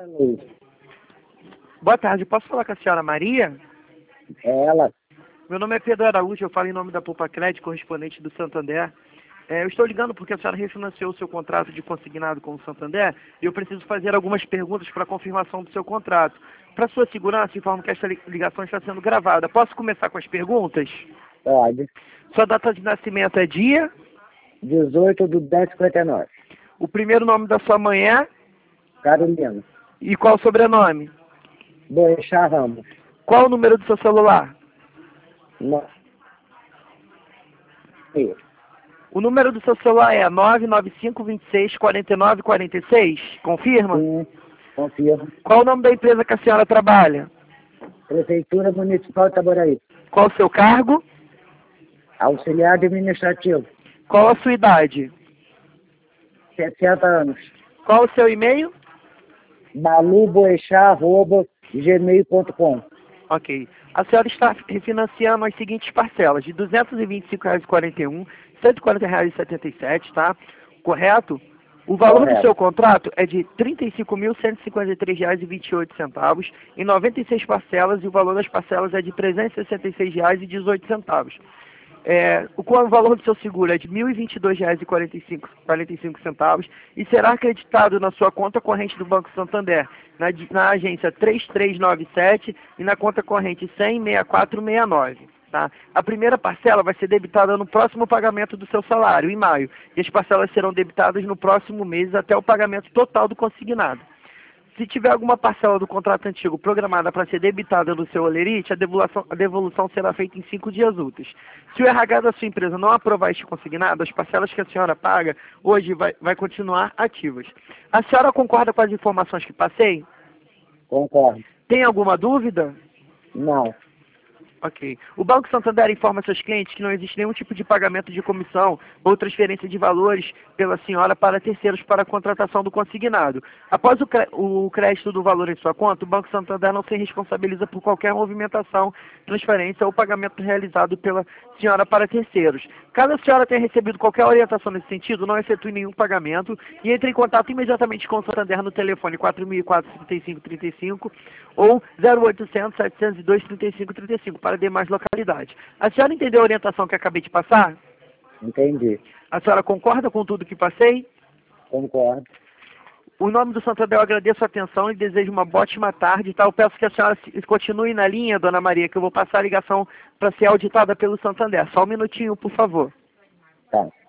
Alô, Boa tarde, posso falar com a senhora Maria? é ela? Meu nome é Pedro Araújo, eu falo em nome da Poupa Crédito, correspondente do Santander. Eu estou ligando porque a senhora refinanciou o seu contrato de consignado com o Santander e eu preciso fazer algumas perguntas para confirmação do seu contrato. Para sua segurança, informo que esta ligação está sendo gravada. Posso começar com as perguntas? Pode. Sua data de nascimento é dia? 18/10/59. O primeiro nome da sua mãe é? Carolina. E qual o sobrenome? Boechat Ramos. Qual o número do seu celular? No... Sim. O número do seu celular é 995264946. Confirma? Sim, confirmo. Qual o nome da empresa que a senhora trabalha? Prefeitura Municipal de Itaboraí. Qual o seu cargo? Auxiliar administrativo. Qual a sua idade? 60 anos. Qual o seu e-mail? baluboechat@gmail.com. Ok. A senhora está refinanciando as seguintes parcelas, de R$ 225,41, R$ 140,77, tá? Correto? O valor do Correto. seu contrato é de R$ 35.153,28, em 96 parcelas, e o valor das parcelas é de R$ 366,18. O valor do seu seguro é de R$ 1.022,45 e será acreditado na sua conta corrente do Banco Santander, na agência 3397 e na conta corrente 1006469. Tá? A primeira parcela vai ser debitada no próximo pagamento do seu salário, em maio, e as parcelas serão debitadas no próximo mês até o pagamento total do consignado. Se tiver alguma parcela do contrato antigo programada para ser debitada no seu holerite, a devolução será feita em 5 dias úteis. Se o RH da sua empresa não aprovar este consignado, as parcelas que a senhora paga hoje vai continuar ativas. A senhora concorda com as informações que passei? Concordo. Tem alguma dúvida? Não. Ok. O Banco Santander informa seus clientes que não existe nenhum tipo de pagamento de comissão ou transferência de valores pela senhora para terceiros para a contratação do consignado. Após o crédito do valor em sua conta, o Banco Santander não se responsabiliza por qualquer movimentação, transferência ou pagamento realizado pela senhora para terceiros. Caso a senhora tenha recebido qualquer orientação nesse sentido, não efetue nenhum pagamento e entre em contato imediatamente com o Santander no telefone 4004-3535 ou 0800-702-3535 para demais localidades. A senhora entendeu a orientação que acabei de passar? Entendi. A senhora concorda com tudo que passei? Concordo. O nome do Santander, eu agradeço a atenção e desejo uma ótima tarde. Tá? Eu peço que a senhora continue na linha, dona Maria, que eu vou passar a ligação para ser auditada pelo Santander. Só um minutinho, por favor. Tá.